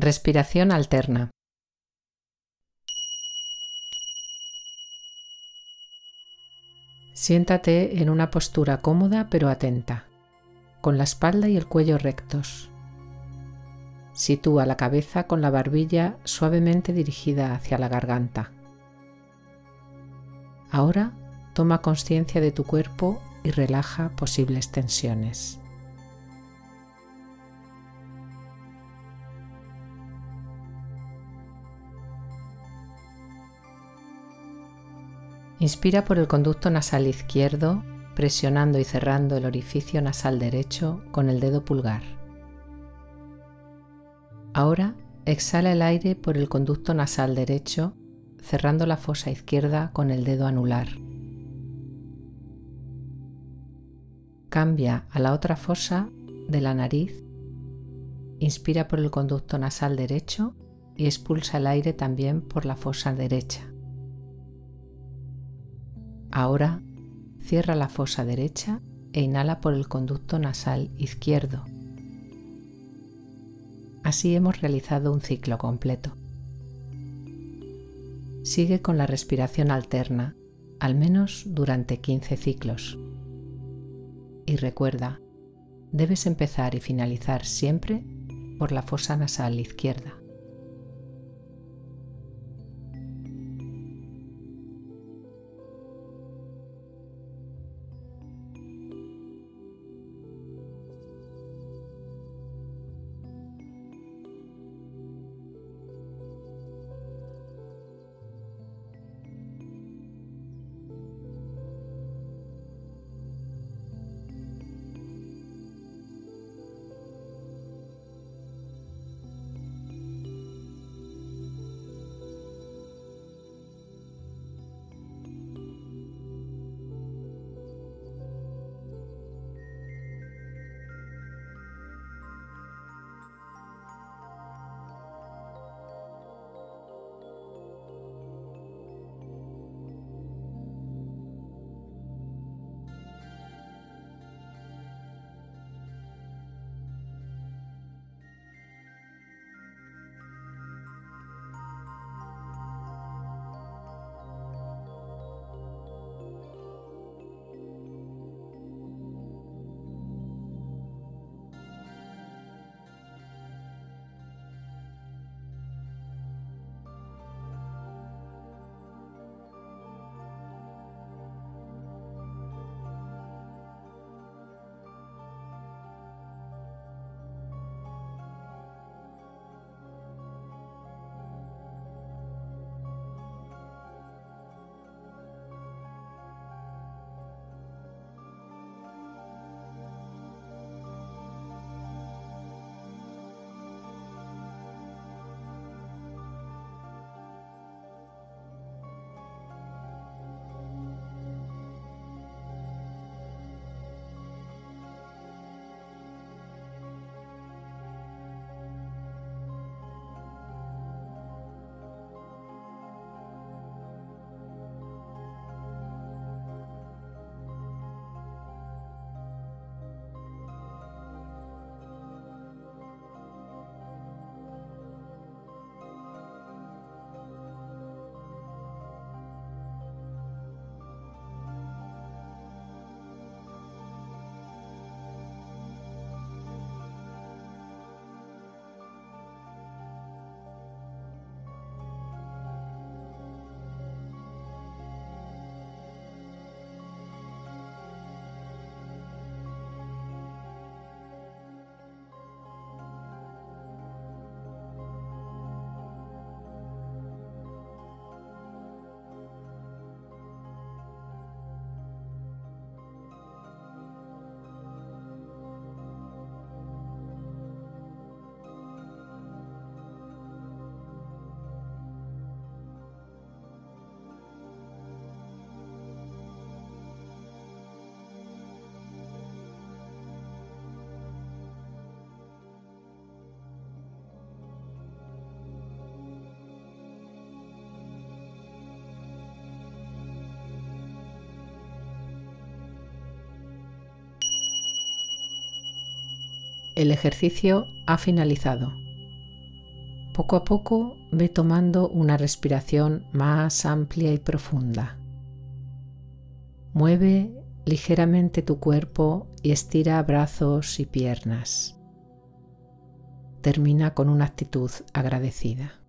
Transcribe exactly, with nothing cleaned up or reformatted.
Respiración alterna. Siéntate en una postura cómoda pero atenta, con la espalda y el cuello rectos. Sitúa la cabeza con la barbilla suavemente dirigida hacia la garganta. Ahora toma conciencia de tu cuerpo y relaja posibles tensiones. Inspira por el conducto nasal izquierdo, presionando y cerrando el orificio nasal derecho con el dedo pulgar. Ahora exhala el aire por el conducto nasal derecho, cerrando la fosa izquierda con el dedo anular. Cambia a la otra fosa de la nariz. Inspira por el conducto nasal derecho y expulsa el aire también por la fosa derecha. Ahora cierra la fosa derecha e inhala por el conducto nasal izquierdo. Así hemos realizado un ciclo completo. Sigue con la respiración alterna, al menos durante quince ciclos. Y recuerda, debes empezar y finalizar siempre por la fosa nasal izquierda. El ejercicio ha finalizado. Poco a poco ve tomando una respiración más amplia y profunda. Mueve ligeramente tu cuerpo y estira brazos y piernas. Termina con una actitud agradecida.